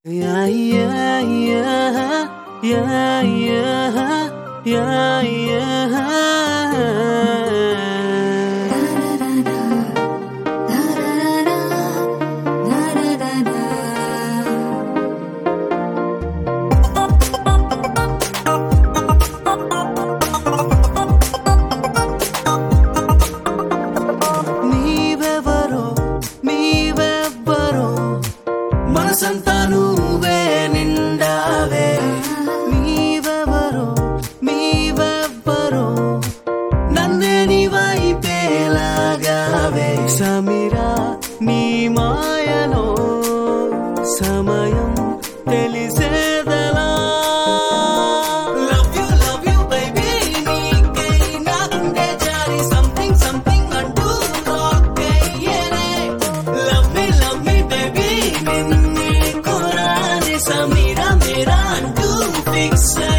Yeah, yeah, yeah, yeah, yeah, yeah, yeah. నీవెవరో నీవెవ్వరో మనసంతా నువ్వే నిండావే. నీవెవరో నీవెవ్వరో నన్నే నీ వైపే లాగావే. సమీరా నీ మాయలో సమయం తెలిసేదలా. Love you baby, నీకై నా గుండె జారి something something అంటూ లోకయ్యేనే. Love me baby, నిన్నే కోరానే సమీరా మేరా అంటూ ఫిక్స్